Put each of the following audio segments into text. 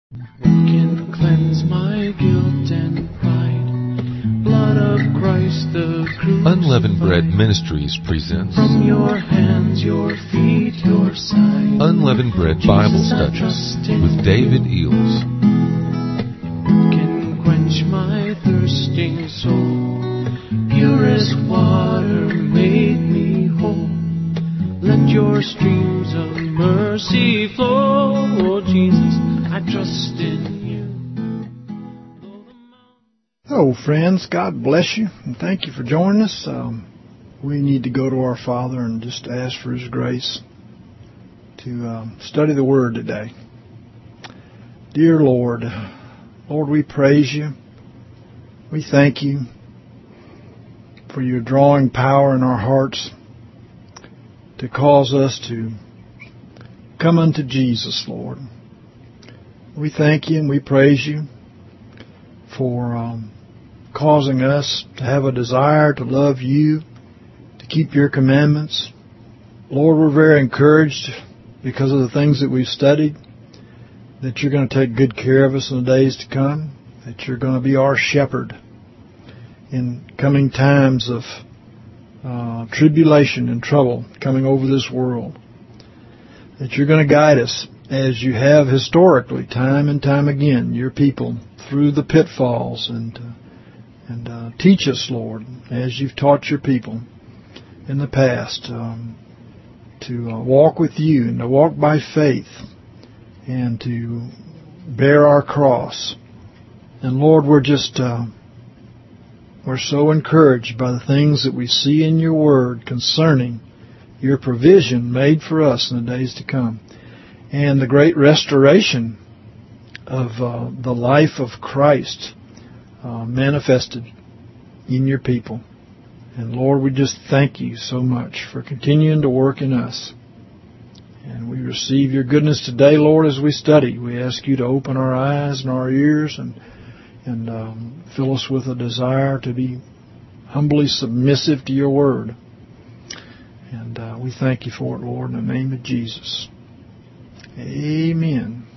What can cleanse my guilt and pride? Blood of Christ the crucified. Unleavened Bread Ministries presents From your hands, your feet, your side. Unleavened Bread Bible Studies with David Eels. What can quench my thirsting soul? Purest water made me whole. Let your streams of mercy flow. Oh, Jesus, I trust in you. Hello, friends. God bless you, and thank you for joining us. We need to go to our Father and just ask for His grace to study the Word today. Dear Lord, we praise you. We thank you for your drawing power in our hearts to cause us to come unto Jesus, Lord. We thank you and we praise you for causing us to have a desire to love you, to keep your commandments. Lord, we're very encouraged because of the things that we've studied, that you're going to take good care of us in the days to come, that you're going to be our shepherd in coming times of tribulation and trouble coming over this world, that you're going to guide us as you have historically, time and time again, your people through the pitfalls and teach us, Lord, as you've taught your people in the past, to walk with you and to walk by faith and to bear our cross. And Lord, we're so encouraged by the things that we see in your word concerning your provision made for us in the days to come, and the great restoration of the life of Christ manifested in your people. And Lord, we just thank you so much for continuing to work in us. And we receive your goodness today, Lord, as we study. We ask you to open our eyes and our ears and fill us with a desire to be humbly submissive to your word. And we thank you for it, Lord, in the name of Jesus. Amen.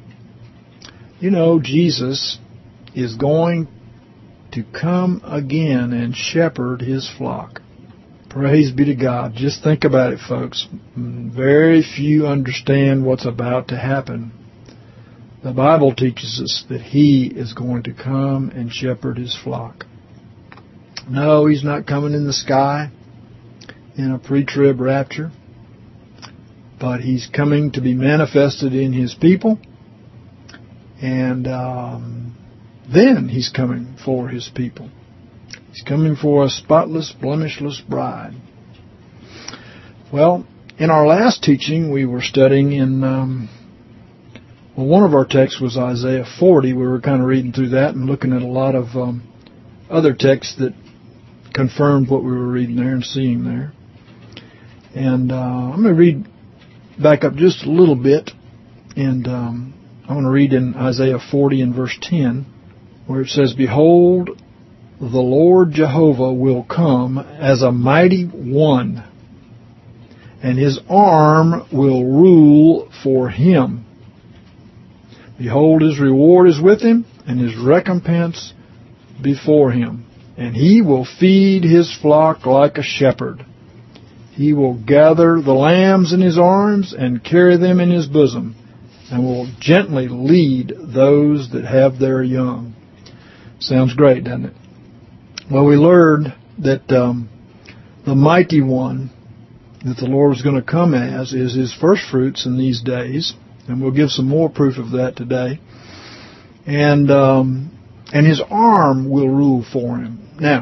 You know, Jesus is going to come again and shepherd his flock. Praise be to God. Just think about it, folks. Very few understand what's about to happen. The Bible teaches us that he is going to come and shepherd his flock. No, he's not coming in the sky in a pre-trib rapture, but he's coming to be manifested in his people, and then he's coming for his people. He's coming for a spotless, blemishless bride. Well, in our last teaching, we were studying in one of our texts was Isaiah 40. We were kind of reading through that and looking at a lot of other texts that confirmed what we were reading there and seeing there. And I'm going to read back up just a little bit, and I'm going to read in Isaiah 40 and verse 10, where it says, "Behold, the Lord Jehovah will come as a mighty one, and his arm will rule for him. Behold, his reward is with him, and his recompense before him. And he will feed his flock like a shepherd. He will gather the lambs in his arms and carry them in his bosom, and will gently lead those that have their young." Sounds great, doesn't it? Well, we learned that the mighty one that the Lord was going to come as is his first fruits in these days. And we'll give some more proof of that today. And his arm will rule for him. Now,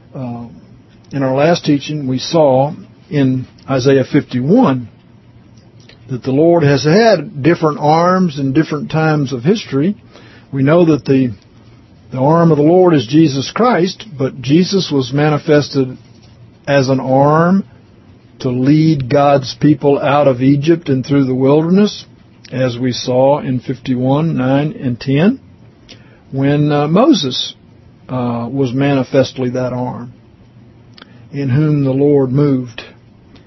in our last teaching, we saw in Isaiah 51 that the Lord has had different arms in different times of history. We know that the arm of the Lord is Jesus Christ, but Jesus was manifested as an arm to lead God's people out of Egypt and through the wilderness, as we saw in 51, 9, and 10, when Moses was manifestly that arm in whom the Lord moved.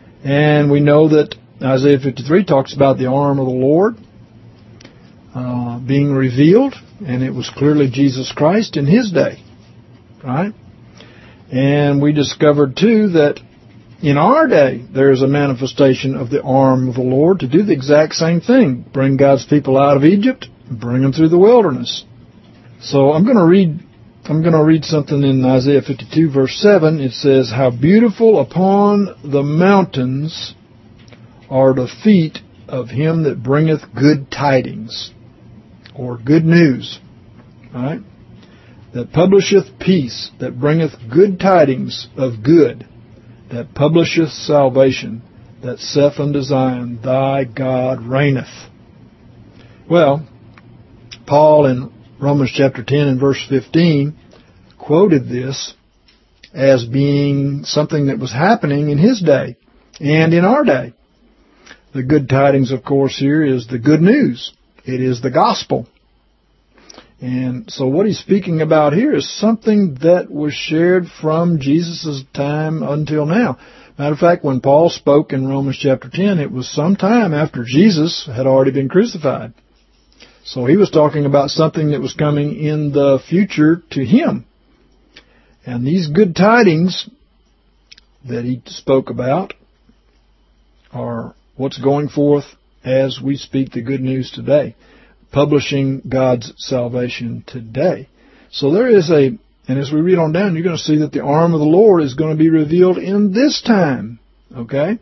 And we know that Isaiah 53 talks about the arm of the Lord. being revealed, and it was clearly Jesus Christ in His day, right? And we discovered, too, that in our day, there is a manifestation of the arm of the Lord to do the exact same thing. Bring God's people out of Egypt and bring them through the wilderness. So I'm going to read something in Isaiah 52, verse 7. It says, "How beautiful upon the mountains are the feet of him that bringeth good tidings," or good news, right? "That publisheth peace, that bringeth good tidings of good, that publisheth salvation, that saith unto Zion, Thy God reigneth." Well, Paul in Romans chapter 10 and verse 15 quoted this as being something that was happening in his day and in our day. The good tidings, of course, here is the good news. It is the gospel. And so what he's speaking about here is something that was shared from Jesus' time until now. Matter of fact, when Paul spoke in Romans chapter 10, it was some time after Jesus had already been crucified. So he was talking about something that was coming in the future to him. And these good tidings that he spoke about are what's going forth as we speak the good news today, publishing God's salvation today. So there is and as we read on down, you're going to see that the arm of the Lord is going to be revealed in this time. Okay?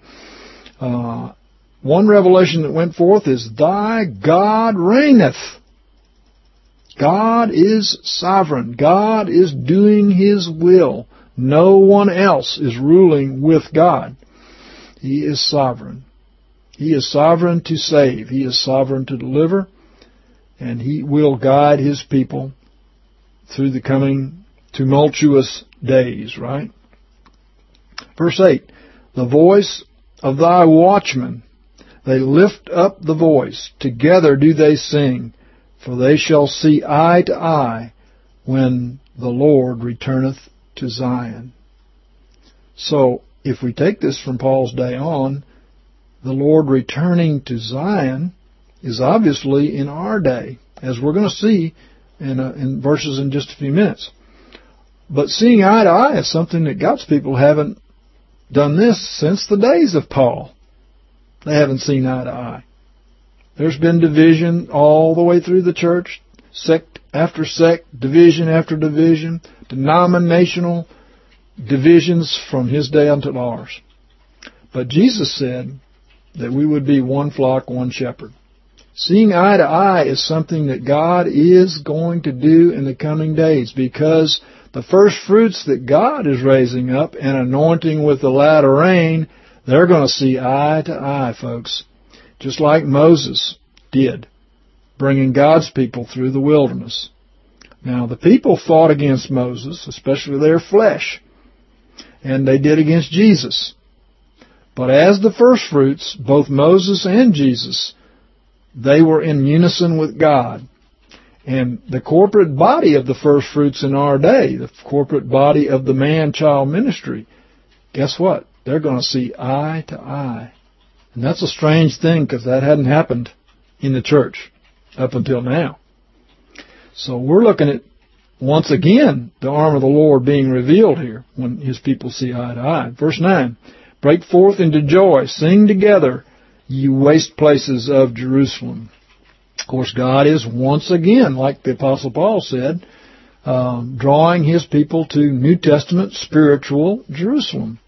One revelation that went forth is, Thy God reigneth. God is sovereign. God is doing His will. No one else is ruling with God. He is sovereign. He is sovereign to save. He is sovereign to deliver. And He will guide His people through the coming tumultuous days, right? Verse 8, "The voice of Thy watchmen, they lift up the voice. Together do they sing. For they shall see eye to eye when the Lord returneth to Zion." So, if we take this from Paul's day on, the Lord returning to Zion is obviously in our day, as we're going to see in verses in just a few minutes. But seeing eye to eye is something that God's people haven't done this since the days of Paul. They haven't seen eye to eye. There's been division all the way through the church, sect after sect, division after division, denominational divisions from His day until ours. But Jesus said that we would be one flock, one shepherd. Seeing eye to eye is something that God is going to do in the coming days, because the first fruits that God is raising up and anointing with the latter rain, they're going to see eye to eye, folks. Just like Moses did, bringing God's people through the wilderness. Now, the people fought against Moses, especially their flesh, and they did against Jesus. But as the first fruits, both Moses and Jesus, they were in unison with God. And the corporate body of the first fruits in our day, the corporate body of the man-child ministry, guess what? They're going to see eye to eye. And that's a strange thing, because that hadn't happened in the church up until now. So we're looking at, once again, the arm of the Lord being revealed here when His people see eye to eye. Verse 9, "Break forth into joy, sing together, ye waste places of Jerusalem." Of course, God is once again, like the Apostle Paul said, drawing His people to New Testament spiritual Jerusalem.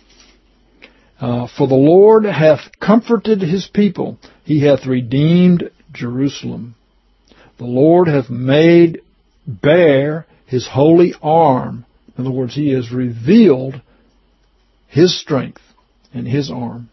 "For the Lord hath comforted His people. He hath redeemed Jerusalem. The Lord hath made bare His holy arm." In other words, He has revealed His strength and His arm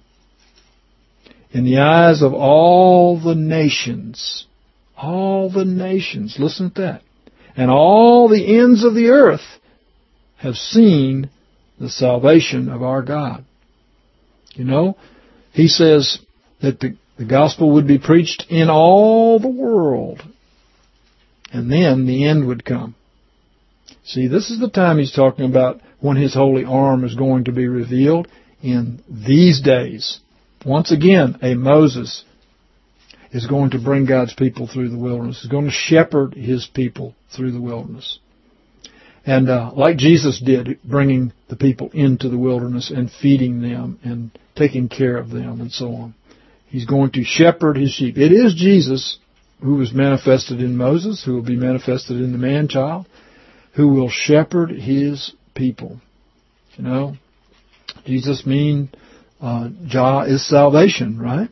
in the eyes of all the nations. All the nations. Listen to that. "And all the ends of the earth have seen the salvation of our God." You know, He says that the gospel would be preached in all the world. And then the end would come. See, this is the time He's talking about when His holy arm is going to be revealed in these days. Once again, a Moses is going to bring God's people through the wilderness. He's going to shepherd His people through the wilderness. And like Jesus did, bringing the people into the wilderness and feeding them and taking care of them and so on. He's going to shepherd His sheep. It is Jesus who was manifested in Moses, who will be manifested in the man-child, who will shepherd His people. You know, Jesus means Jah is salvation, right?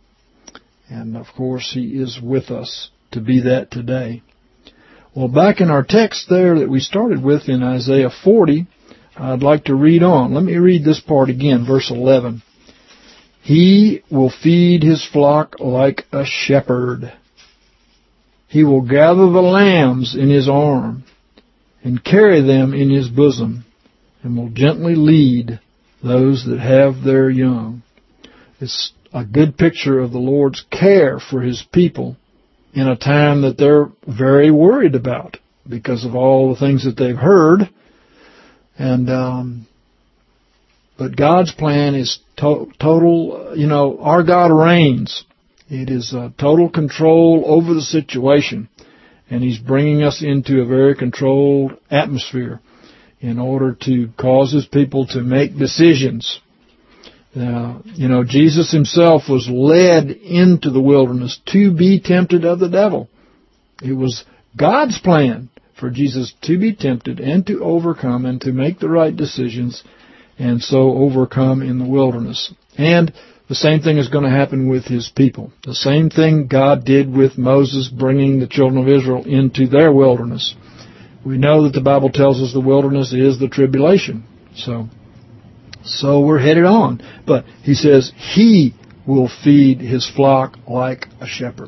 And of course, He is with us to be that today. Well, back in our text there that we started with in Isaiah 40, I'd like to read on. Let me read this part again, verse 11. He will feed His flock like a shepherd. He will gather the lambs in His arm and carry them in His bosom, and will gently lead those that have their young. It's a good picture of the Lord's care for His people in a time that they're very worried about because of all the things that they've heard. And but God's plan is total, you know, our God reigns. It is total control over the situation. And He's bringing us into a very controlled atmosphere in order to cause His people to make decisions. You know, Jesus Himself was led into the wilderness to be tempted of the devil. It was God's plan for Jesus to be tempted and to overcome and to make the right decisions and so overcome in the wilderness. And the same thing is going to happen with His people. The same thing God did with Moses bringing the children of Israel into their wilderness. We know that the Bible tells us the wilderness is the tribulation. So we're headed on. But He says He will feed His flock like a shepherd.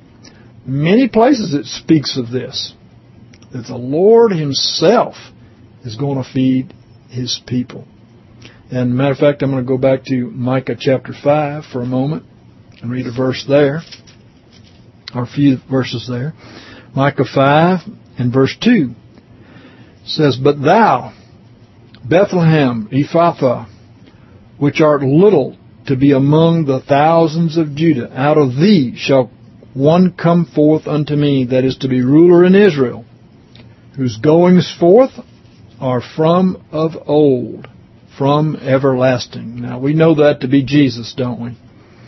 Many places it speaks of this, that the Lord Himself is going to feed His people. And matter of fact, I'm going to go back to Micah chapter 5 for a moment and read a verse there, or a few verses there. Micah 5 and verse 2 says, But thou, Bethlehem Ephrathah, which art little to be among the thousands of Judah, out of thee shall one come forth unto me that is to be ruler in Israel, whose goings forth are from of old, from everlasting. Now, we know that to be Jesus, don't we?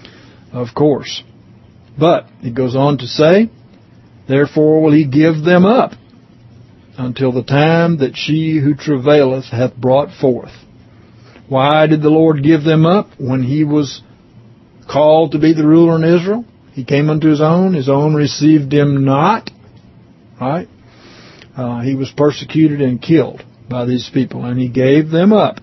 Of course. But it goes on to say, Therefore will He give them up until the time that she who travaileth hath brought forth. Why did the Lord give them up when He was called to be the ruler in Israel? He came unto His own received Him not. Right? He was persecuted and killed by these people, and He gave them up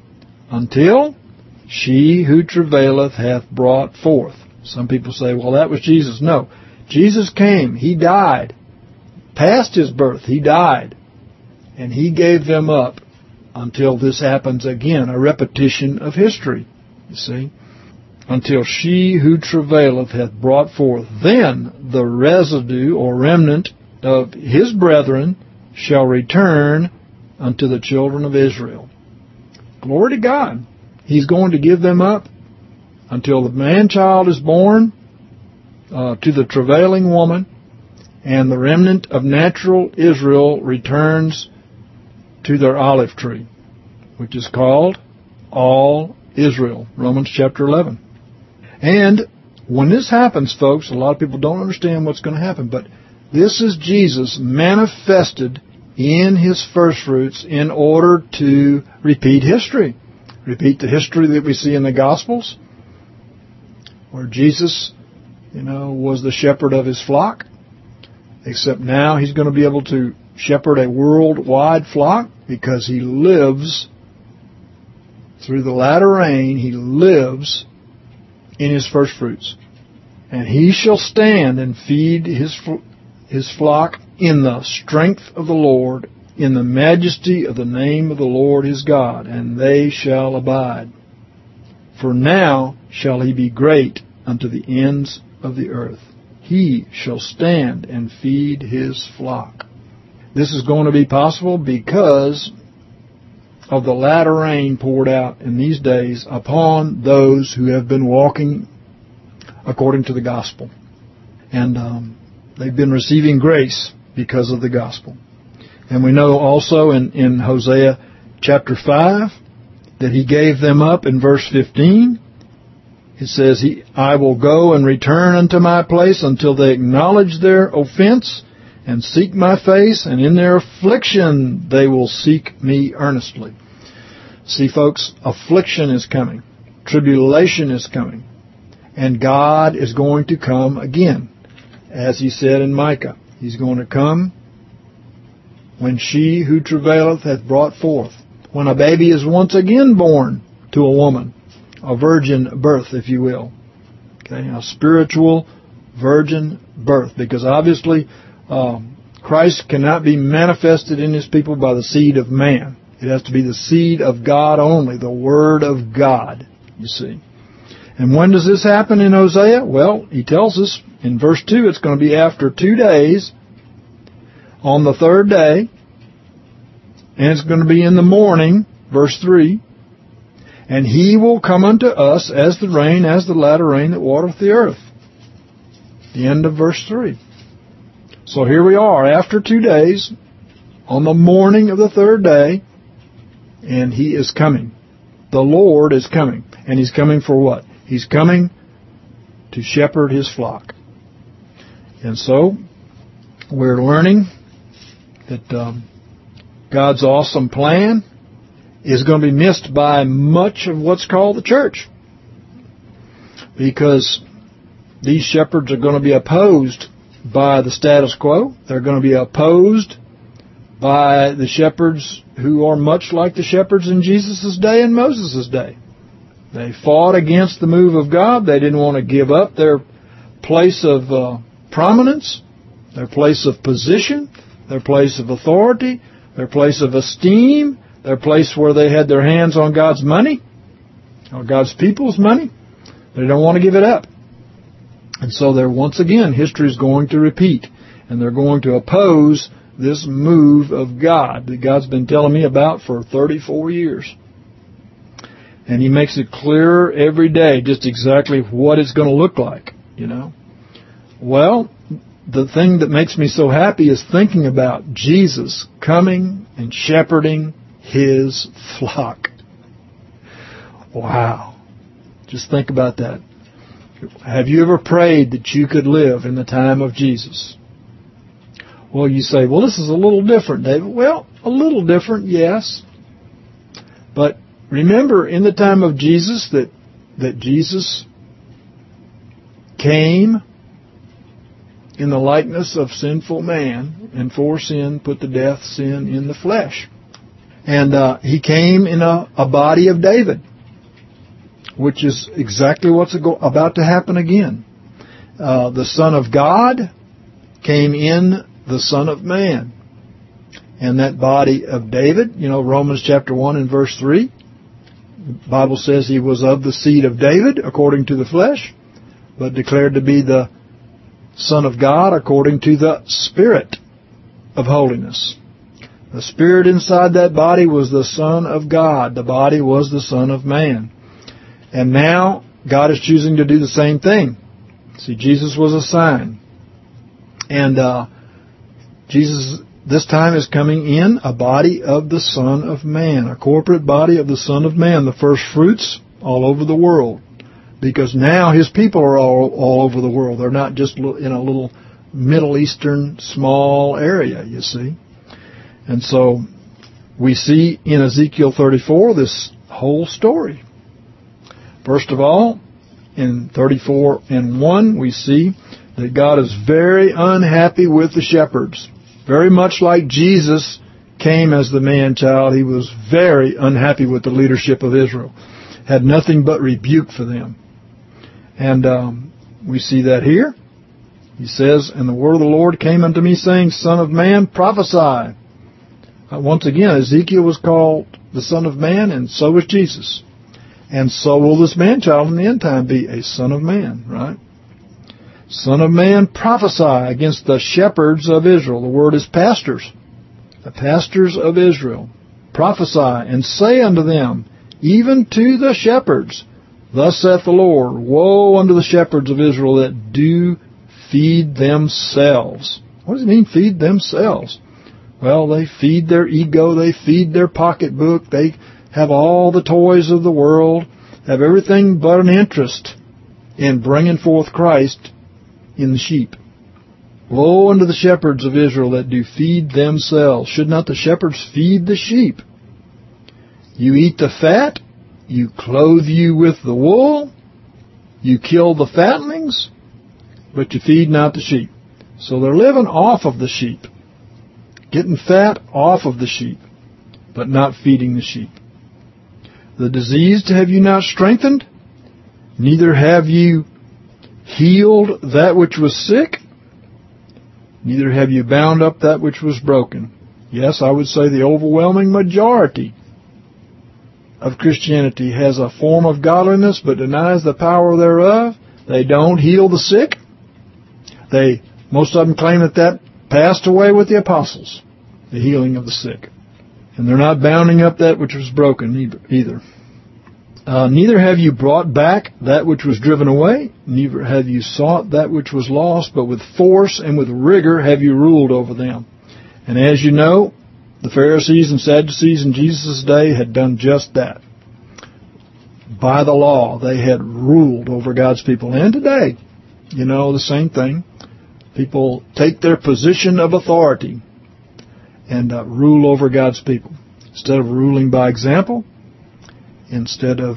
until she who travaileth hath brought forth. Some people say, well, that was Jesus. No. Jesus came. He died. Past His birth, He died. And He gave them up until this happens again, a repetition of history, you see. Until she who travaileth hath brought forth. Then the residue or remnant of His brethren shall return unto the children of Israel. Glory to God. He's going to give them up until the man-child is born to the travailing woman, and the remnant of natural Israel returns to their olive tree, which is called all Israel. Romans chapter 11. And when this happens, folks, a lot of people don't understand what's going to happen, but this is Jesus manifested in His firstfruits in order to repeat history. Repeat the history that we see in the Gospels, where Jesus, was the shepherd of His flock. Except now He's going to be able to shepherd a worldwide flock because He lives through the latter rain. He lives in His firstfruits. And He shall stand and feed His flock in the strength of the Lord, in the majesty of the name of the Lord His God, and they shall abide. For now shall He be great unto the ends of the earth. He shall stand and feed His flock. This is going to be possible because of the latter rain poured out in these days upon those who have been walking according to the gospel. And they've been receiving grace because of the gospel. And we know also in Hosea chapter 5 that he gave them up in verse 15. It says, I will go and return unto my place until they acknowledge their offense and seek my face, and in their affliction they will seek me earnestly. See, folks, affliction is coming. Tribulation is coming. And God is going to come again. As he said in Micah, he's going to come when she who travaileth hath brought forth. When a baby is once again born to a woman. A virgin birth, if you will. Okay, a spiritual virgin birth. Because obviously, Christ cannot be manifested in his people by the seed of man. It has to be the seed of God only, the Word of God, you see. And when does this happen in Hosea? Well, he tells us in verse 2, it's going to be after 2 days, on the third day, and it's going to be in the morning, verse 3, and he will come unto us as the rain, as the latter rain that watereth the earth. The end of verse 3. So here we are, after 2 days, on the morning of the third day, and he is coming. The Lord is coming. And he's coming for what? He's coming to shepherd his flock. And so, we're learning that God's awesome plan is going to be missed by much of what's called the church. Because these shepherds are going to be opposed by the status quo. They're going to be opposed by the shepherds who are much like the shepherds in Jesus' day and Moses' day. They fought against the move of God. They didn't want to give up their place of prominence, their place of position, their place of authority, their place of esteem, their place where they had their hands on God's money, or God's people's money. They don't want to give it up. And so they're, once again, history is going to repeat. And they're going to oppose this move of God that God's been telling me about for 34 years. And he makes it clearer every day just exactly what it's going to look like, you know. Well, the thing that makes me so happy is thinking about Jesus coming and shepherding his flock. Wow. Just think about that. Have you ever prayed that you could live in the time of Jesus? Well, you say, well, this is a little different, David. Well, a little different, yes. But remember, in the time of Jesus, that Jesus came in the likeness of sinful man, and for sin put to death sin in the flesh. And he came in a body of David, which is exactly what's about to happen again. The Son of God came in the Son of Man. And that body of David, you know, Romans chapter 1 and verse 3, the Bible says he was of the seed of David according to the flesh, but declared to be the Son of God according to the Spirit of holiness. The Spirit inside that body was the Son of God. The body was the Son of Man. And now God is choosing to do the same thing. See, Jesus was a sign. And Jesus this time is coming in a body of the Son of Man, a corporate body of the Son of Man, the first fruits all over the world. Because now his people are all over the world. They're not just in a little Middle Eastern small area, you see. And so we see in Ezekiel 34 this whole story. First of all, in 34 and 1, we see that God is very unhappy with the shepherds. Very much like Jesus came as the man-child, he was very unhappy with the leadership of Israel. Had nothing but rebuke for them. And we see that here. He says, and the word of the Lord came unto me, saying, Son of man, prophesy. Once again, Ezekiel was called the Son of Man, and so was Jesus. And so will this man-child in the end time be a son of man, right? Son of man, prophesy against the shepherds of Israel. The word is pastors. The pastors of Israel. Prophesy and say unto them, even to the shepherds, thus saith the Lord, woe unto the shepherds of Israel that do feed themselves. What does it mean, feed themselves? Well, they feed their ego, they feed their pocketbook, they have all the toys of the world, have everything but an interest in bringing forth Christ in the sheep. Woe unto the shepherds of Israel that do feed themselves. Should not the shepherds feed the sheep? You eat the fat, you clothe you with the wool, you kill the fatlings, but you feed not the sheep. So they're living off of the sheep, getting fat off of the sheep, but not feeding the sheep. The diseased have you not strengthened, neither have you healed that which was sick, neither have you bound up that which was broken. Yes, I would say the overwhelming majority of Christianity has a form of godliness but denies the power thereof. They don't heal the sick. Most of them claim that passed away with the apostles, the healing of the sick. And they're not bounding up that which was broken either. Neither have you brought back that which was driven away, neither have you sought that which was lost, but with force and with rigor have you ruled over them. And as you know, the Pharisees and Sadducees in Jesus' day had done just that. By the law, they had ruled over God's people. And today, the same thing. People take their position of authority and rule over God's people. Instead of ruling by example, instead of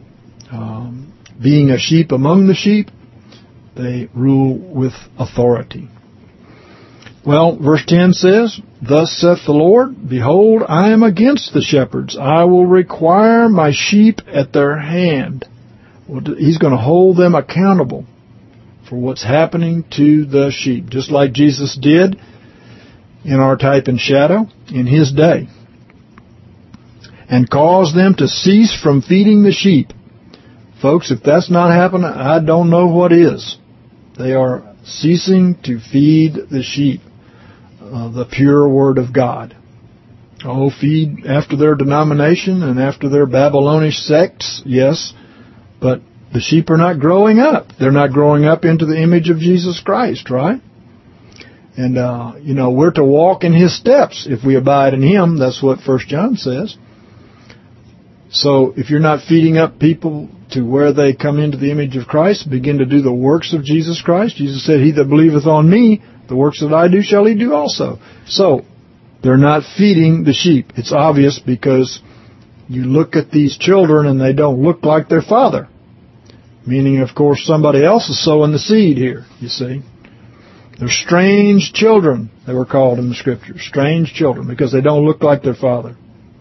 being a sheep among the sheep, they rule with authority. Well, verse 10 says, Thus saith the Lord, Behold, I am against the shepherds. I will require my sheep at their hand. He's going to hold them accountable for what's happening to the sheep, just like Jesus did in our type and shadow in His day, and cause them to cease from feeding the sheep. Folks, if that's not happening, I don't know what is. They are ceasing to feed the sheep, the pure Word of God. Feed after their denomination and after their Babylonish sects, yes, but the sheep are not growing up. They're not growing up into the image of Jesus Christ, right? And, we're to walk in His steps if we abide in Him. That's what 1 John says. So if you're not feeding up people to where they come into the image of Christ, begin to do the works of Jesus Christ. Jesus said, He that believeth on me, the works that I do shall he do also. So they're not feeding the sheep. It's obvious because you look at these children and they don't look like their father. Meaning, of course, somebody else is sowing the seed here, you see. They're strange children, they were called in the Scriptures. Strange children, because they don't look like their father,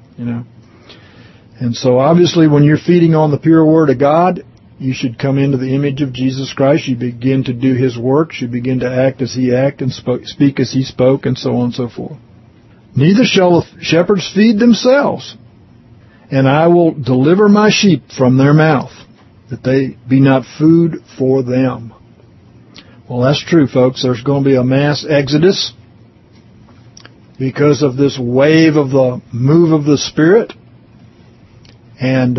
And so, obviously, when you're feeding on the pure Word of God, you should come into the image of Jesus Christ. You begin to do His works. You begin to act as He acted and speak as He spoke, and so on and so forth. Neither shall the shepherds feed themselves, and I will deliver my sheep from their mouth, that they be not food for them. Well, that's true, folks. There's going to be a mass exodus because of this wave of the move of the Spirit and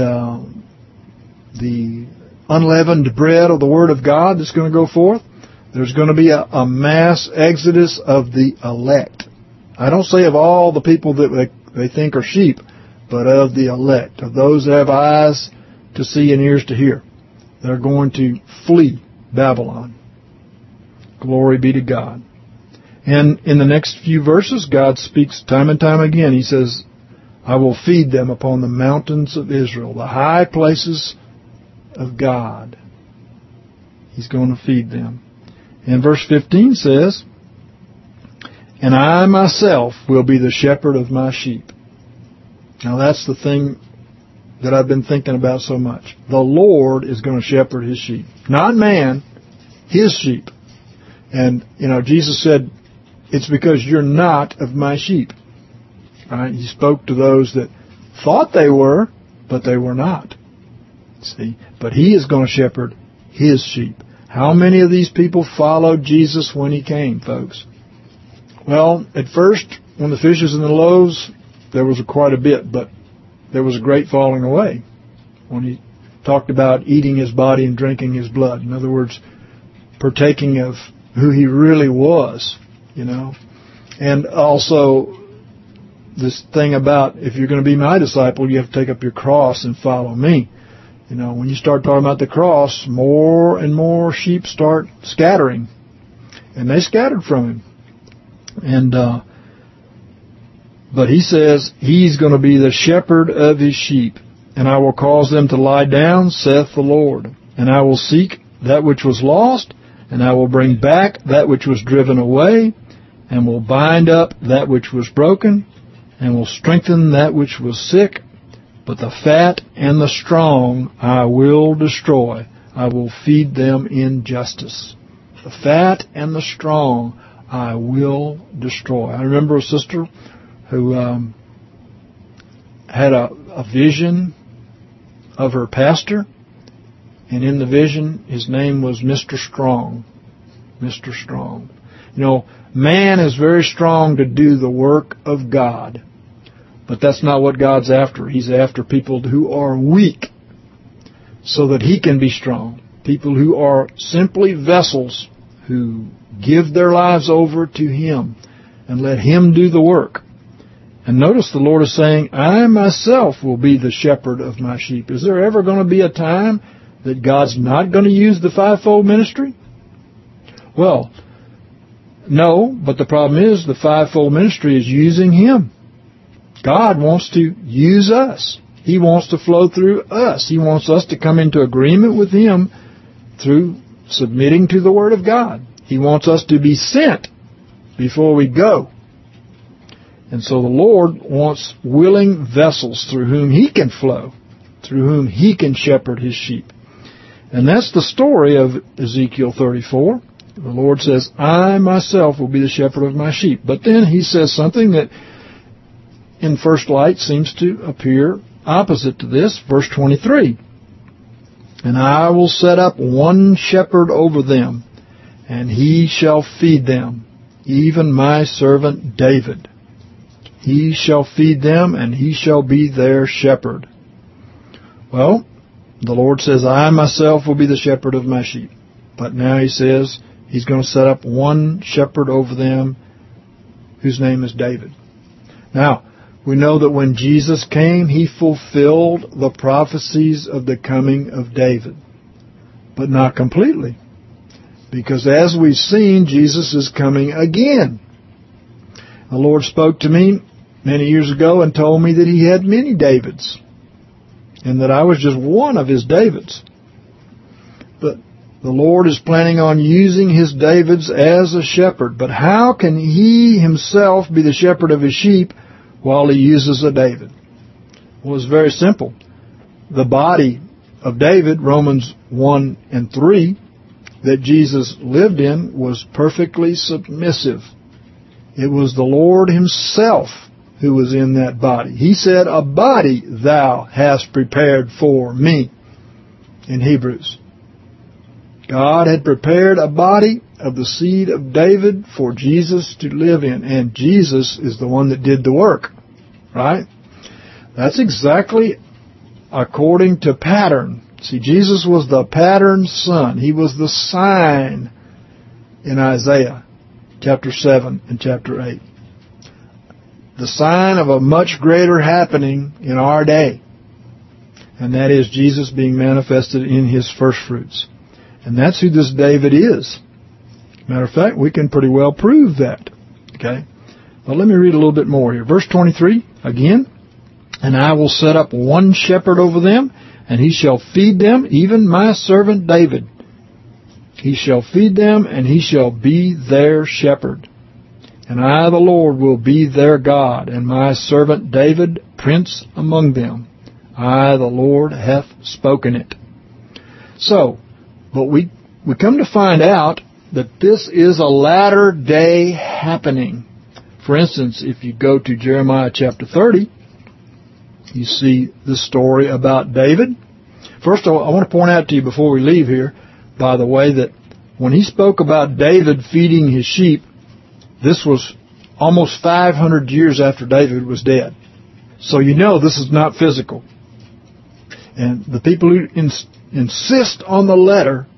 the unleavened bread of the Word of God that's going to go forth. There's going to be a mass exodus of the elect. I don't say of all the people that they think are sheep, but of the elect, of those that have eyes to see and ears to hear. They're going to flee Babylon. Glory be to God. And in the next few verses, God speaks time and time again. He says, I will feed them upon the mountains of Israel, the high places of God. He's going to feed them. And verse 15 says, And I myself will be the shepherd of my sheep. Now that's the thing that I've been thinking about so much. The Lord is going to shepherd His sheep. Not man, His sheep. And, Jesus said, it's because you're not of my sheep. Right? He spoke to those that thought they were, but they were not. See? But He is going to shepherd His sheep. How many of these people followed Jesus when He came, folks? Well, at first, when the fishes and the loaves, there was quite a bit, but there was a great falling away when He talked about eating His body and drinking His blood. In other words, partaking of who he really was, you know. And also this thing about, if you're going to be my disciple, you have to take up your cross and follow me. You know, when you start talking about the cross, more and more sheep start scattering. And they scattered from him. And but he says he's going to be the shepherd of his sheep. And I will cause them to lie down, saith the Lord. And I will seek that which was lost, and I will bring back that which was driven away, and will bind up that which was broken, and will strengthen that which was sick. But the fat and the strong I will destroy. I will feed them in justice. The fat and the strong I will destroy. I remember a sister who had a vision of her pastor, and in the vision his name was Mr. Strong. Mr. Strong. You know, man is very strong to do the work of God, but that's not what God's after. He's after people who are weak so that he can be strong. People who are simply vessels who give their lives over to him and let him do the work. And notice the Lord is saying, I myself will be the shepherd of my sheep. Is there ever going to be a time that God's not going to use the fivefold ministry? Well, no, but the problem is the fivefold ministry is using him. God wants to use us. He wants to flow through us. He wants us to come into agreement with him through submitting to the Word of God. He wants us to be sent before we go. And so the Lord wants willing vessels through whom he can flow, through whom he can shepherd his sheep. And that's the story of Ezekiel 34. The Lord says, I myself will be the shepherd of my sheep. But then he says something that in first light seems to appear opposite to this. Verse 23. And I will set up one shepherd over them, and he shall feed them, even my servant David. He shall feed them, and he shall be their shepherd. Well, the Lord says, I myself will be the shepherd of my sheep. But now he says he's going to set up one shepherd over them, whose name is David. Now, we know that when Jesus came, he fulfilled the prophecies of the coming of David. But not completely. Because as we've seen, Jesus is coming again. The Lord spoke to me many years ago and told me that he had many Davids, and that I was just one of his Davids. But the Lord is planning on using his Davids as a shepherd. But how can he himself be the shepherd of his sheep while he uses a David? Well, it's very simple. The body of David, Romans 1 and 3, that Jesus lived in was perfectly submissive. It was the Lord himself who was in that body. He said, a body thou hast prepared for me, in Hebrews. God had prepared a body of the seed of David for Jesus to live in, and Jesus is the one that did the work, right? That's exactly according to pattern. See, Jesus was the pattern son. He was the sign in Isaiah chapter 7 and chapter 8. The sign of a much greater happening in our day. And that is Jesus being manifested in his first fruits. And that's who this David is. Matter of fact, we can pretty well prove that. Okay? Well, let me read a little bit more here. Verse 23, again. And I will set up one shepherd over them, and he shall feed them, even my servant David. He shall feed them, and he shall be their shepherd. And I, the Lord, will be their God, and my servant David, prince among them. I, the Lord, hath spoken it. So, but we come to find out that this is a latter day happening. For instance, if you go to Jeremiah chapter 30, you see the story about David. First of all, I want to point out to you before we leave here, by the way, that when he spoke about David feeding his sheep, this was almost 500 years after David was dead. So you know this is not physical. And the people who insist on the letter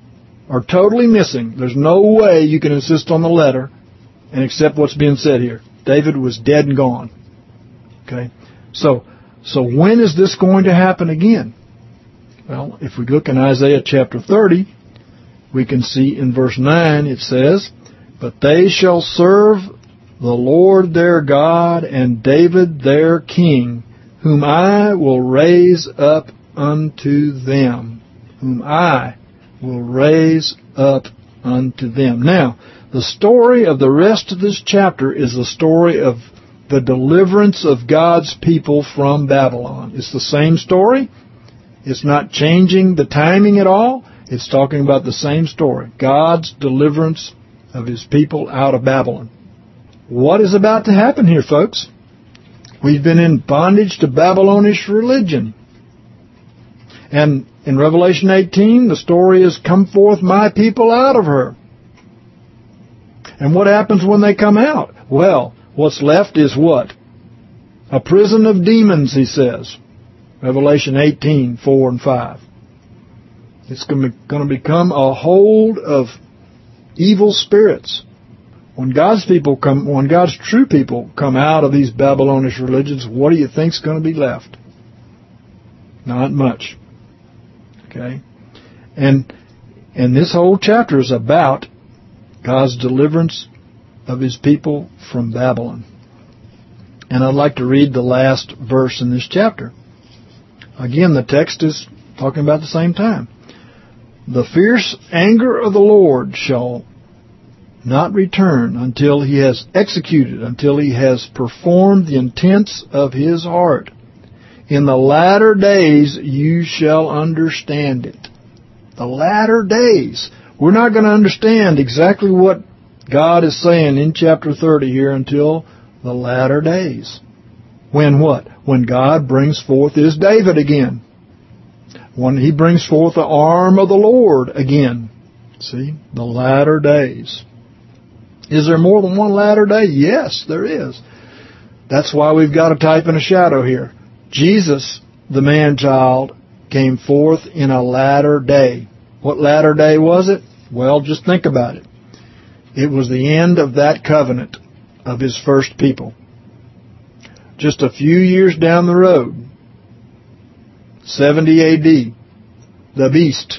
are totally missing. There's no way you can insist on the letter and accept what's being said here. David was dead and gone. Okay? So when is this going to happen again? Well, if we look in Isaiah chapter 30, we can see in verse 9 it says, "But they shall serve the Lord their God and David their king, whom I will raise up unto them." Whom I will raise up unto them. Now, the story of the rest of this chapter is the story of the deliverance of God's people from Babylon. It's the same story. It's not changing the timing at all. It's talking about the same story. God's deliverance of His people out of Babylon. What is about to happen here, folks? We've been in bondage to Babylonish religion. And in Revelation 18, the story is, "Come forth my people out of her." And what happens when they come out? Well, what's left is what? A prison of demons, he says. Revelation 18, 4 and 5. It's going to become a hold of evil spirits. When God's true people come out of these Babylonish religions, what do you think's going to be left? Not much. Okay? And this whole chapter is about God's deliverance of His people from Babylon. And I'd like to read the last verse in this chapter. Again, the text is talking about the same time. "The fierce anger of the Lord shall not return until He has executed, until He has performed the intents of His heart. In the latter days you shall understand it." The latter days. We're not going to understand exactly what God is saying in chapter 30 here until the latter days. When what? When God brings forth His David again. When He brings forth the arm of the Lord again. See? The latter days. Is there more than one latter day? Yes, there is. That's why we've got a type and a shadow here. Jesus, the man-child, came forth in a latter day. What latter day was it? Well, just think about it. It was the end of that covenant of His first people. Just a few years down the road, 70 A.D., the beast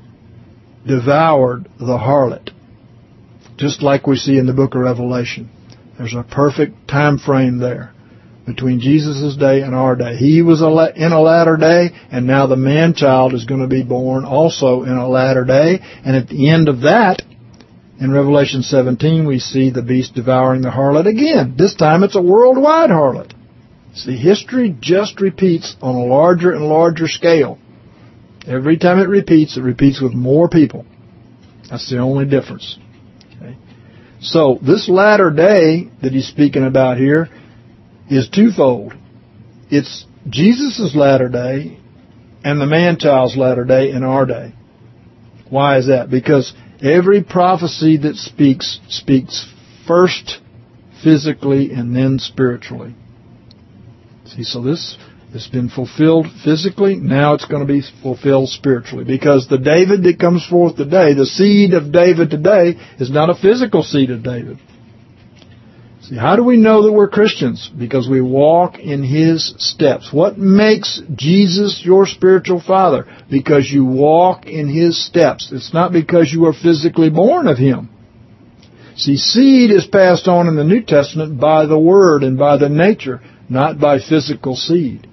devoured the harlot, just like we see in the book of Revelation. There's a perfect time frame there between Jesus' day and our day. He was in a latter day, and now the man-child is going to be born also in a latter day. And at the end of that, in Revelation 17, we see the beast devouring the harlot again. This time it's a worldwide harlot. See, history just repeats on a larger and larger scale. Every time it repeats with more people. That's the only difference. Okay? So, this latter day that he's speaking about here is twofold. It's Jesus' latter day and the man-child's latter day in our day. Why is that? Because every prophecy that speaks first physically and then spiritually. See, so this has been fulfilled physically, now it's going to be fulfilled spiritually. Because the David that comes forth today, the seed of David today, is not a physical seed of David. See, how do we know that we're Christians? Because we walk in His steps. What makes Jesus your spiritual father? Because you walk in His steps. It's not because you are physically born of Him. See, seed is passed on in the New Testament by the Word and by the nature, not by physical seed.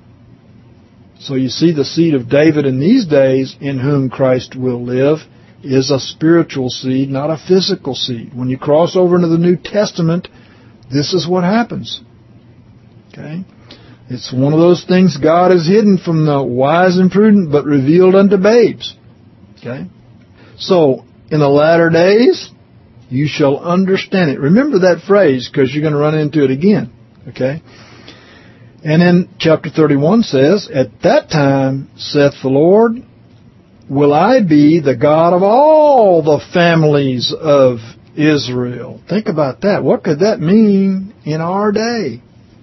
So you see, the seed of David in these days, in whom Christ will live, is a spiritual seed, not a physical seed. When you cross over into the New Testament, this is what happens. Okay? It's one of those things God has hidden from the wise and prudent, but revealed unto babes. Okay? So, in the latter days, you shall understand it. Remember that phrase, because you're going to run into it again. Okay? And then chapter 31 says, "At that time, saith the Lord, will I be the God of all the families of Israel." Think about that. What could that mean in our day?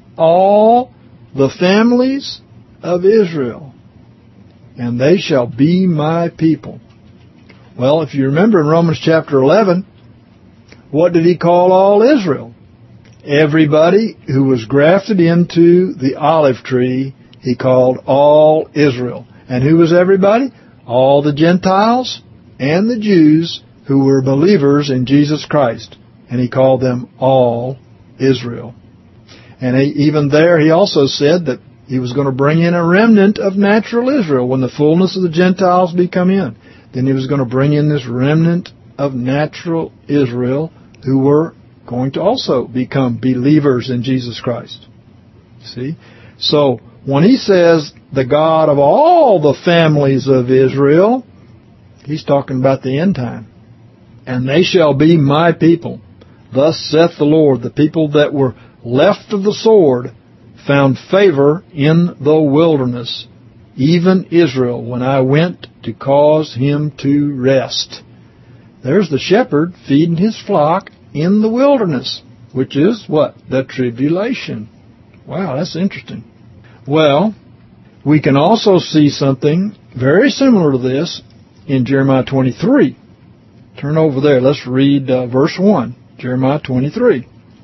All the families of Israel. "And they shall be my people." Well, if you remember in Romans chapter 11, what did he call all Israel? Everybody who was grafted into the olive tree, he called all Israel. And who was everybody? All the Gentiles and the Jews who were believers in Jesus Christ. And he called them all Israel. And even there he also said that he was going to bring in a remnant of natural Israel when the fullness of the Gentiles be come in. Then he was going to bring in this remnant of natural Israel who were going to also become believers in Jesus Christ. See? So when he says the God of all the families of Israel, he's talking about the end time. And they shall be my people. Thus saith the Lord, the people that were left of the sword found favor in the wilderness, even Israel, when I went to cause him to rest. There's the shepherd feeding his flock in the wilderness, which is what? The tribulation. Wow, that's interesting. Well, we can also see something very similar to this in Jeremiah 23. Turn over there. Let's read verse 1, Jeremiah 23.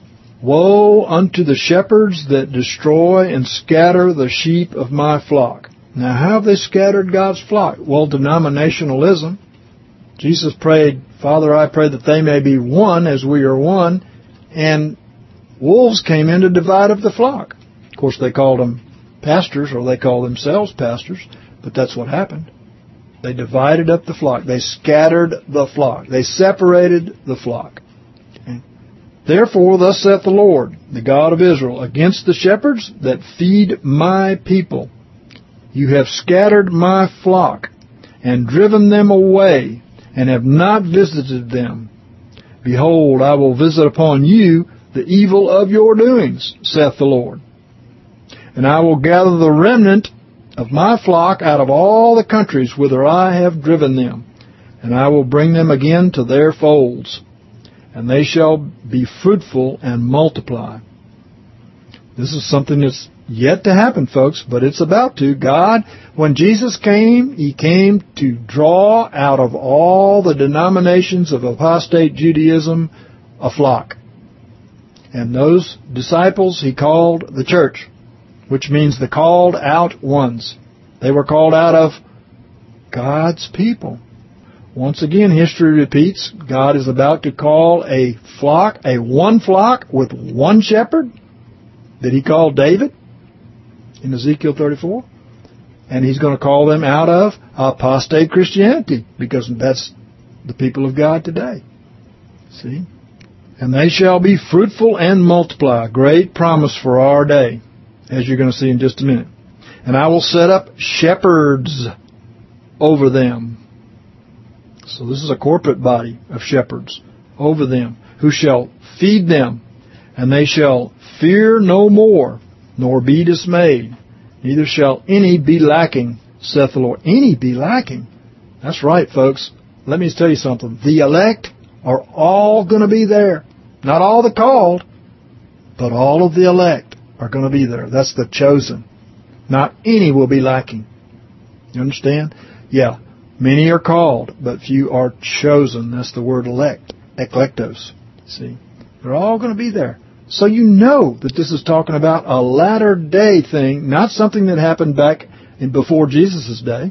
Woe unto the shepherds that destroy and scatter the sheep of my flock. Now, how have they scattered God's flock? Well, denominationalism. Jesus prayed, Father, I pray that they may be one as we are one. And wolves came in to divide up the flock. Of course, they called them pastors, or they call themselves pastors, but that's what happened. They divided up the flock. They scattered the flock. They separated the flock. Okay. Therefore, thus saith the Lord, the God of Israel, against the shepherds that feed my people. You have scattered my flock and driven them away and have not visited them. Behold, I will visit upon you the evil of your doings, saith the Lord. And I will gather the remnant of my flock out of all the countries whither I have driven them, and I will bring them again to their folds, and they shall be fruitful and multiply. This is something that's yet to happen, folks, but it's about to. God, when Jesus came, He came to draw out of all the denominations of apostate Judaism a flock. And those disciples He called the church, which means the called out ones. They were called out of God's people. Once again, history repeats. God is about to call a flock, a one flock with one shepherd that He called David in Ezekiel 34. And He's going to call them out of apostate Christianity, because that's the people of God today. See? And they shall be fruitful and multiply. Great promise for our day, as you're going to see in just a minute. And I will set up shepherds over them. So this is a corporate body of shepherds over them, who shall feed them, and they shall fear no more, nor be dismayed. Neither shall any be lacking, saith the Lord. Any be lacking. That's right, folks. Let me tell you something. The elect are all going to be there. Not all the called, but all of the elect are going to be there. That's the chosen. Not any will be lacking. You understand? Yeah. Many are called, but few are chosen. That's the word elect. Eklektos. See? They're all going to be there. So you know that this is talking about a latter day thing, not something that happened back before Jesus' day.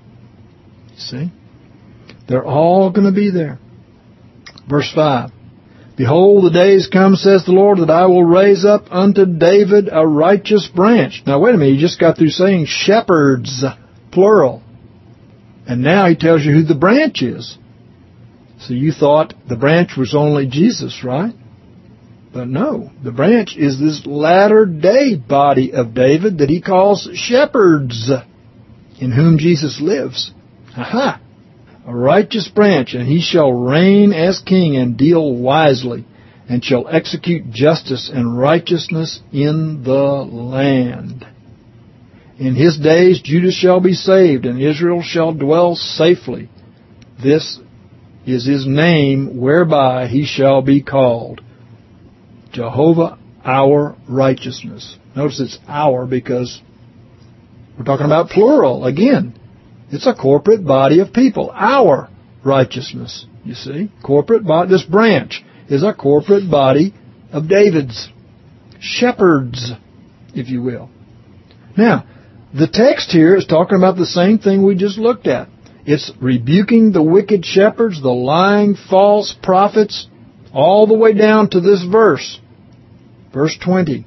See? They're all going to be there. Verse 5. Behold, the days come, says the Lord, that I will raise up unto David a righteous branch. Now, wait a minute. You just got through saying shepherds, plural. And now He tells you who the branch is. So you thought the branch was only Jesus, right? But no, the branch is this latter-day body of David that He calls shepherds, in whom Jesus lives. Aha! A righteous branch, and he shall reign as king and deal wisely, and shall execute justice and righteousness in the land. In his days Judah shall be saved, and Israel shall dwell safely. This is his name whereby he shall be called, Jehovah our righteousness. Notice it's our because we're talking about plural again. It's a corporate body of people. Our righteousness. You see? Corporate body. This branch is a corporate body of David's. Shepherds, if you will. Now, the text here is talking about the same thing we just looked at. It's rebuking the wicked shepherds, the lying false prophets, all the way down to this verse. Verse 20.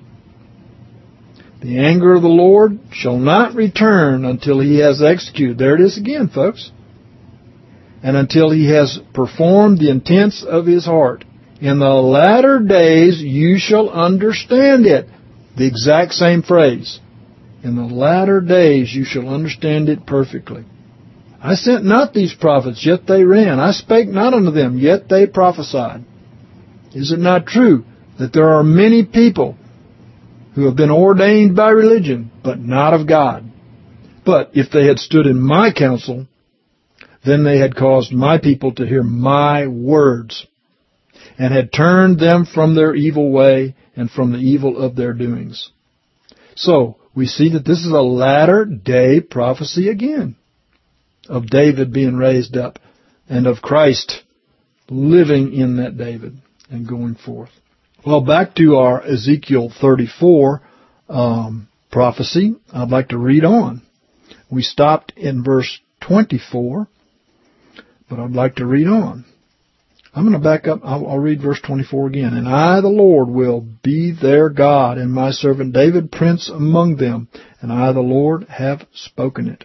The anger of the Lord shall not return until He has executed. There it is again, folks. And until He has performed the intents of His heart. In the latter days you shall understand it. The exact same phrase. In the latter days you shall understand it perfectly. I sent not these prophets, yet they ran. I spake not unto them, yet they prophesied. Is it not true that there are many people who have been ordained by religion, but not of God? But if they had stood in my counsel, then they had caused my people to hear my words, and had turned them from their evil way and from the evil of their doings. So, we see that this is a latter day prophecy again, of David being raised up, and of Christ living in that David and going forth. Well, back to our Ezekiel 34 prophecy, I'd like to read on. We stopped in verse 24, but I'd like to read on. I'm going to back up. I'll read verse 24 again. And I, the Lord, will be their God, and my servant David prince among them. And I, the Lord, have spoken it.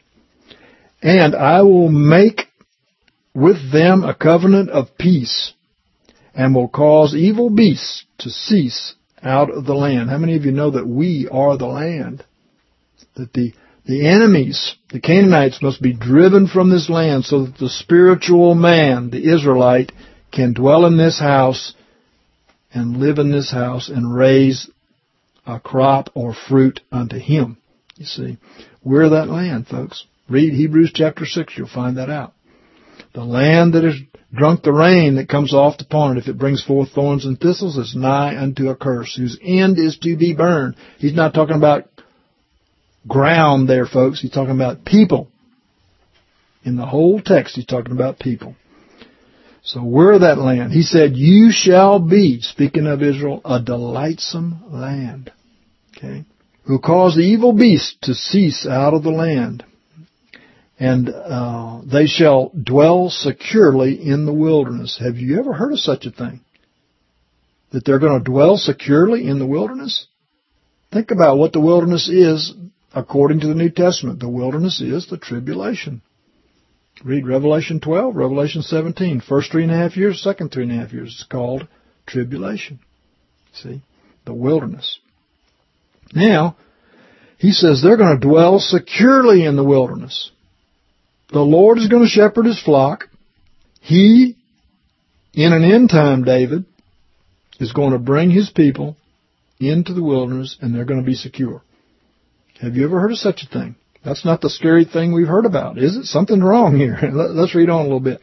And I will make with them a covenant of peace, and will cause evil beasts to cease out of the land. How many of you know that we are the land? That the enemies, the Canaanites, must be driven from this land so that the spiritual man, the Israelite, can dwell in this house and live in this house and raise a crop or fruit unto him. You see, we're that land, folks. Read Hebrews chapter 6, you'll find that out. The land that has drunk the rain that comes oft upon it, if it brings forth thorns and thistles, is nigh unto a curse, whose end is to be burned. He's not talking about ground there, folks. He's talking about people. In the whole text, he's talking about people. So we're that land. He said, you shall be, speaking of Israel, a delightsome land. Okay? Who cause the evil beast to cease out of the land. And they shall dwell securely in the wilderness. Have you ever heard of such a thing? That they're going to dwell securely in the wilderness? Think about what the wilderness is according to the New Testament. The wilderness is the tribulation. Read Revelation 12, Revelation 17. First 3.5 years, second 3.5 years. It's called tribulation. See? The wilderness. Now, he says they're going to dwell securely in the wilderness. The Lord is going to shepherd His flock. He, in an end time, David, is going to bring His people into the wilderness, and they're going to be secure. Have you ever heard of such a thing? That's not the scary thing we've heard about, is it? Something's wrong here. Let's read on a little bit.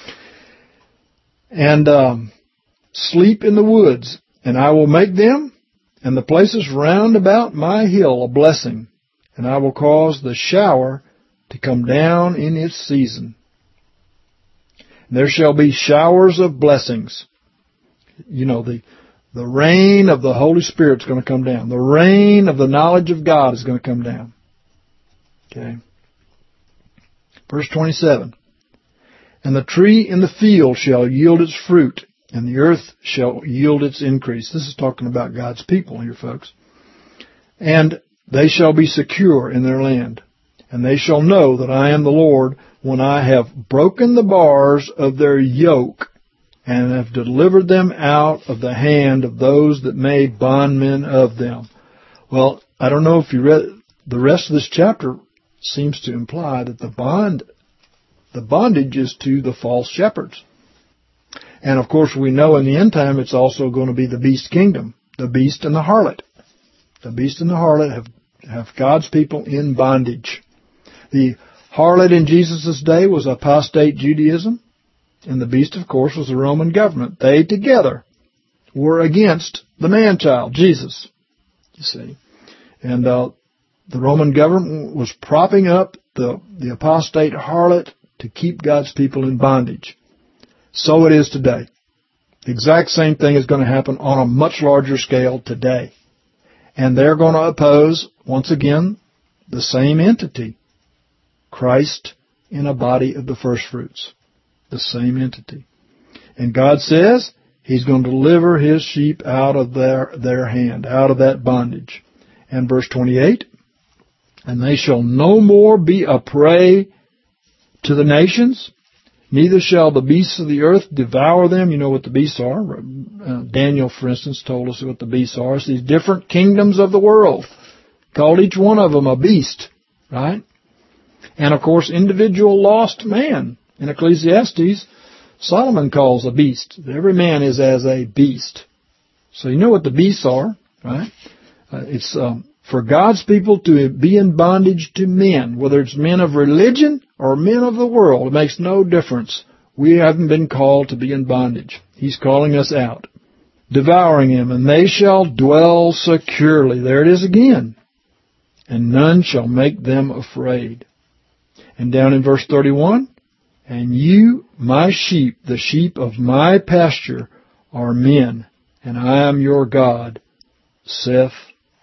And sleep in the woods, and I will make them and the places round about my hill a blessing, and I will cause the shower to come down in its season. There shall be showers of blessings. You know, the rain of the Holy Spirit is going to come down. The rain of the knowledge of God is going to come down. Okay. Verse 27. And the tree in the field shall yield its fruit, and the earth shall yield its increase. This is talking about God's people here, folks. And they shall be secure in their land. And they shall know that I am the Lord when I have broken the bars of their yoke and have delivered them out of the hand of those that made bondmen of them. Well, I don't know if you read the rest of this chapter. Seems to imply that the bondage is to the false shepherds. And of course we know in the end time it's also going to be the beast kingdom, the beast and the harlot. The beast and the harlot have God's people in bondage. The harlot in Jesus' day was apostate Judaism, and the beast, of course, was the Roman government. They together were against the man-child, Jesus, you see. And the Roman government was propping up the apostate harlot to keep God's people in bondage. So it is today. The exact same thing is going to happen on a much larger scale today. And they're going to oppose, once again, the same entity. Christ in a body of the first fruits. The same entity. And God says He's going to deliver His sheep out of their hand, out of that bondage. And verse 28, and they shall no more be a prey to the nations, neither shall the beasts of the earth devour them. You know what the beasts are. Daniel, for instance, told us what the beasts are. It's these different kingdoms of the world. Called each one of them a beast, right? And, of course, individual lost man. In Ecclesiastes, Solomon calls a beast. Every man is as a beast. So you know what the beasts are, right? It's for God's people to be in bondage to men, whether it's men of religion or men of the world. It makes no difference. We haven't been called to be in bondage. He's calling us out. Devouring him, and they shall dwell securely. There it is again. And none shall make them afraid. And down in verse 31, and you, my sheep, the sheep of my pasture, are men, and I am your God, saith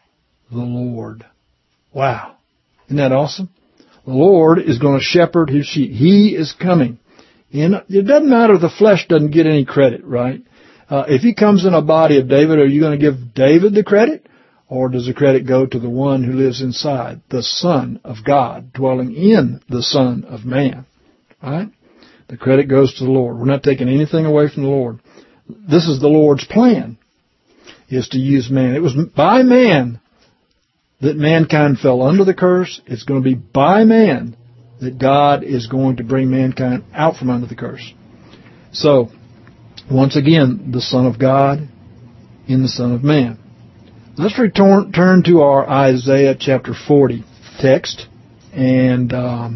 the Lord. Wow. Isn't that awesome? The Lord is going to shepherd His sheep. He is coming. It doesn't matter if the flesh doesn't get any credit, right? If He comes in a body of David, are you going to give David the credit? Or does the credit go to the one who lives inside, the Son of God, dwelling in the Son of Man? Right? The credit goes to the Lord. We're not taking anything away from the Lord. This is the Lord's plan, is to use man. It was by man that mankind fell under the curse. It's going to be by man that God is going to bring mankind out from under the curse. So, once again, the Son of God in the Son of Man. Let's turn to our Isaiah chapter 40 text and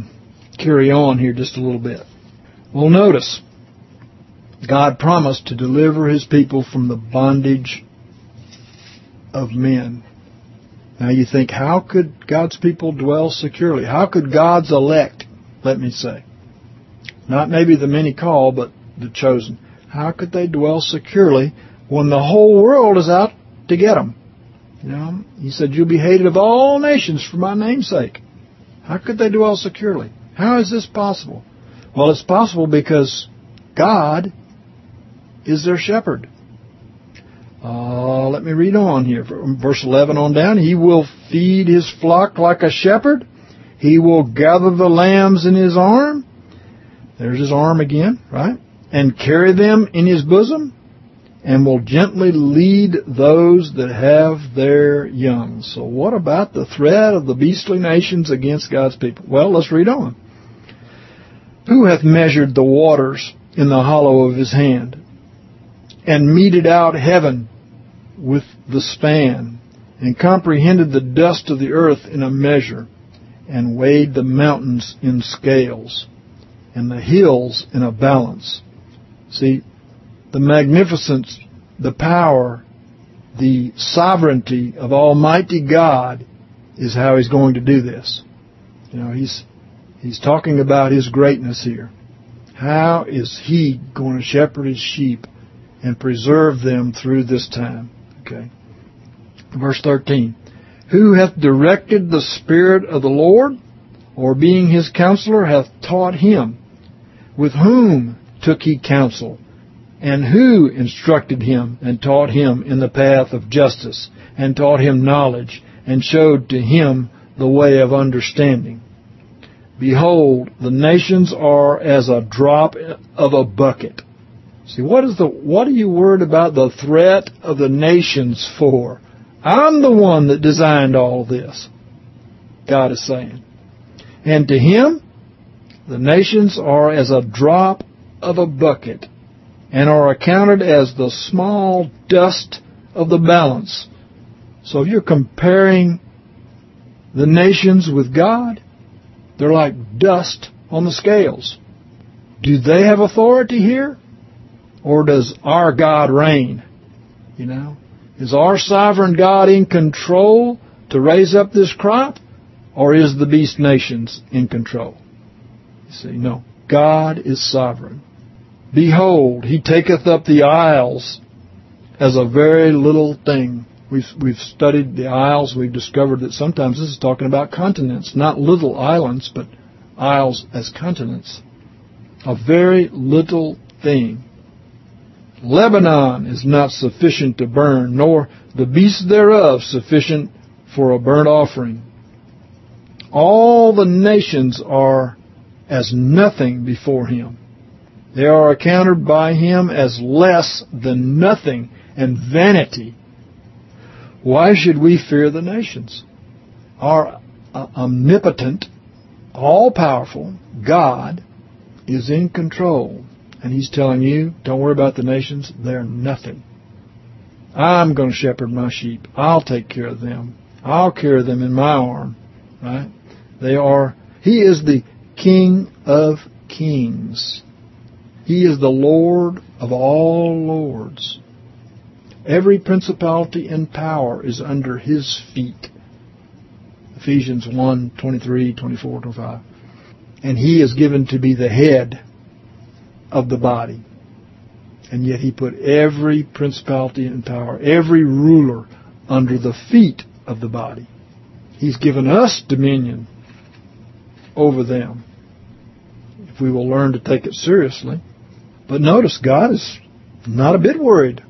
carry on here just a little bit. Well, notice, God promised to deliver His people from the bondage of men. Now you think, how could God's people dwell securely? How could God's elect, let me say, not maybe the many called, but the chosen, how could they dwell securely when the whole world is out to get them? You know, He said, you'll be hated of all nations for my name's sake. How could they dwell securely? How is this possible? Well, it's possible because God is their shepherd. Let me read on here. From verse 11 on down. He will feed His flock like a shepherd. He will gather the lambs in His arm. There's His arm again, right? And carry them in His bosom. And will gently lead those that have their young. So what about the threat of the beastly nations against God's people? Well, let's read on. Who hath measured the waters in the hollow of His hand, and meted out heaven with the span, and comprehended the dust of the earth in a measure, and weighed the mountains in scales, and the hills in a balance? See, the magnificence, the power, the sovereignty of Almighty God is how He's going to do this. You know, He's talking about His greatness here. How is He going to shepherd His sheep and preserve them through this time? Okay. Verse 13. Who hath directed the Spirit of the Lord, or being His counselor hath taught Him? With whom took He counsel? And who instructed him and taught him in the path of justice, and taught him knowledge, and showed to him the way of understanding? Behold, the nations are as a drop of a bucket. See, what are you worried about the threat of the nations for? I'm the one that designed all this, God is saying. And to Him, the nations are as a drop of a bucket, and are accounted as the small dust of the balance. So if you're comparing the nations with God, they're like dust on the scales. Do they have authority here? Or does our God reign? You know? Is our sovereign God in control to raise up this crop? Or is the beast nations in control? You see, no. God is sovereign. Behold, he taketh up the isles as a very little thing. We've studied the isles. We've discovered that sometimes this is talking about continents, not little islands, but isles as continents. A very little thing. Lebanon is not sufficient to burn, nor the beasts thereof sufficient for a burnt offering. All the nations are as nothing before him. They are accounted by him as less than nothing and vanity. Why should we fear the nations? Our omnipotent, all-powerful God is in control. And he's telling you, don't worry about the nations. They're nothing. I'm going to shepherd my sheep. I'll take care of them. I'll carry them in my arm. Right? He is the King of kings. He is the Lord of all lords. Every principality and power is under his feet. Ephesians 1, 23, 24, 25. And he is given to be the head of the body. And yet he put every principality and power, every ruler, under the feet of the body. He's given us dominion over them, if we will learn to take it seriously. But notice, God is not a bit worried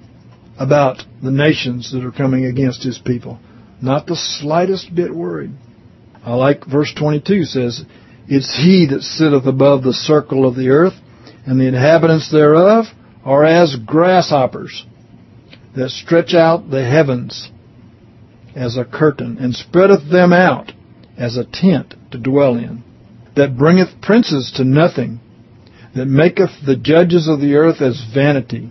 about the nations that are coming against his people. Not the slightest bit worried. I like verse 22 says, it's he that sitteth above the circle of the earth, and the inhabitants thereof are as grasshoppers, that stretch out the heavens as a curtain, and spreadeth them out as a tent to dwell in, that bringeth princes to nothing, that maketh the judges of the earth as vanity.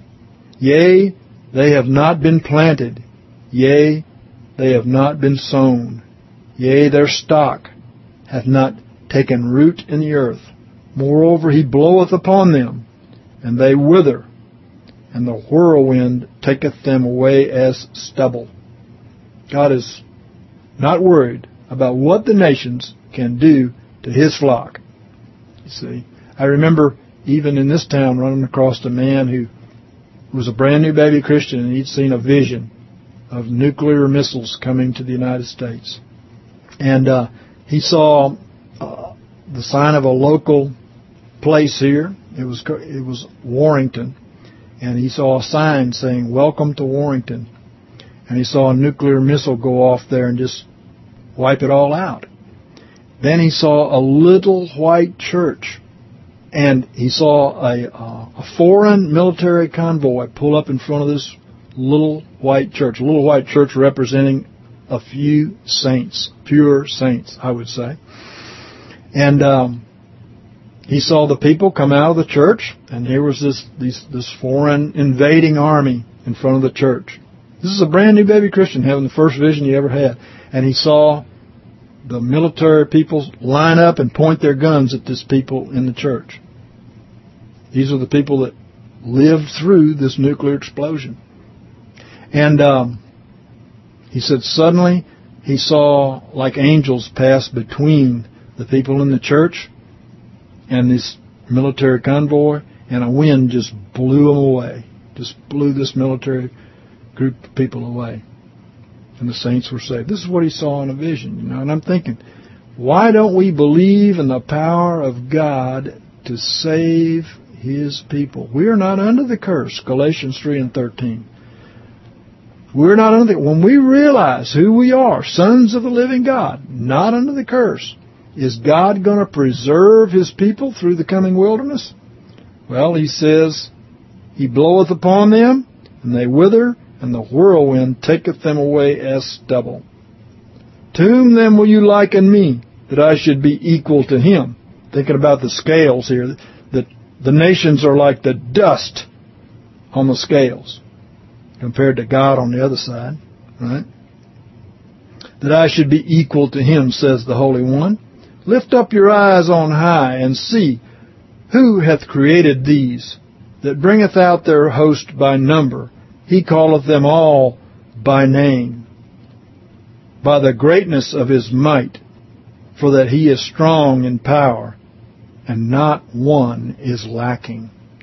Yea, they have not been planted. Yea, they have not been sown. Yea, their stock hath not taken root in the earth. Moreover, he bloweth upon them, and they wither, and the whirlwind taketh them away as stubble. God is not worried about what the nations can do to his flock. You see, I remember even in this town running across a man who was a brand new baby Christian, and he'd seen a vision of nuclear missiles coming to the United States. And he saw the sign of a local place here. It was Warrington. And he saw a sign saying, "Welcome to Warrington." And he saw a nuclear missile go off there and just wipe it all out. Then he saw a little white church. And he saw a foreign military convoy pull up in front of this little white church. A little white church representing a few saints, pure saints, I would say. And he saw the people come out of the church, and here was this foreign invading army in front of the church. This is a brand new baby Christian having the first vision he ever had. And he saw the military people line up and point their guns at this people in the church. These are the people that lived through this nuclear explosion. And he said suddenly he saw like angels pass between the people in the church and this military convoy, and a wind just blew them away. Just blew this military group of people away. And the saints were saved. This is what he saw in a vision, you know. And I'm thinking, why don't we believe in the power of God to save his people? We are not under the curse, Galatians 3 and 13. We're not under the... When we realize who we are, sons of the living God, not under the curse, is God going to preserve his people through the coming wilderness? Well, he says, he bloweth upon them, and they wither, and the whirlwind taketh them away as stubble. To whom then will you liken me, that I should be equal to him? Thinking about the scales here, that the nations are like the dust on the scales, compared to God on the other side, right? That I should be equal to him, says the Holy One. Lift up your eyes on high, and see, who hath created these, that bringeth out their host by number? He calleth them all by name, by the greatness of his might, for that he is strong in power, and not one is lacking.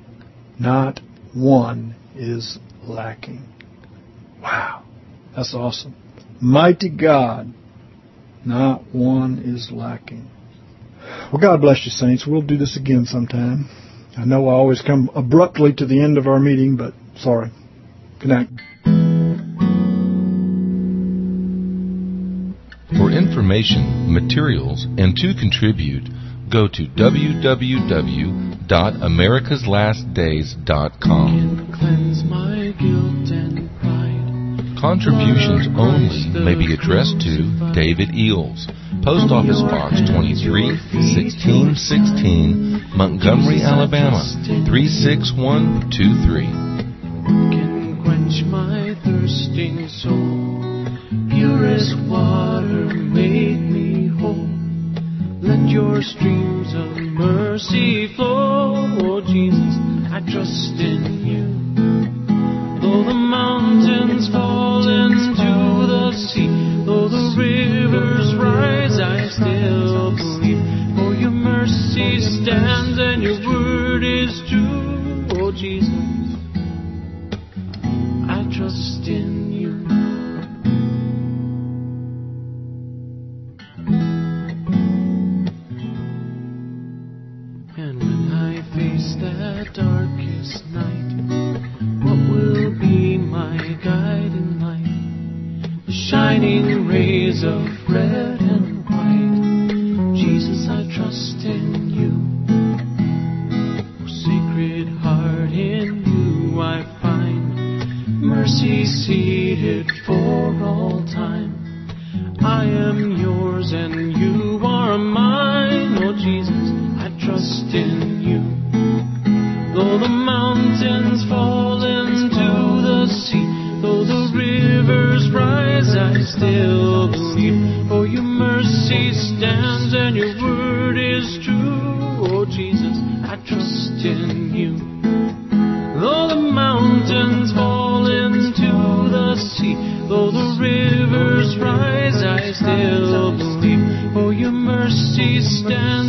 Not one is lacking. Wow. That's awesome. Mighty God. Not one is lacking. Well, God bless you, saints. We'll do this again sometime. I know I always come abruptly to the end of our meeting, but sorry. Good night. For information, materials, and to contribute, go to www.americaslastdays.com. Cleanse my guilt and pride. Contributions only may be addressed to David Eels, Post Office Box 23, 1616, Montgomery, Alabama, 36123. Can quench my thirsting soul. Purest water make me whole. Let your streams of mercy flow. Oh Jesus, I trust in you. Though the mountains fall into the sea, though the rivers rise, I still believe. For your mercy stands and your word is true. Oh Jesus, I trust in you. And when I face that darkest night, what will be my guiding light? The shining rays of red and white. Jesus, I trust in you. Oh, Sacred Heart, in you I find mercy seated for all time. I am yours and you are mine. Oh Jesus, I trust in you. Though the mountains fall into the sea, though the rivers rise, I still believe. For your mercy stands and your word is true. Oh Jesus, I trust in you. Though the mountains fall into the sea, though the rivers rise, I still believe. For your mercy stands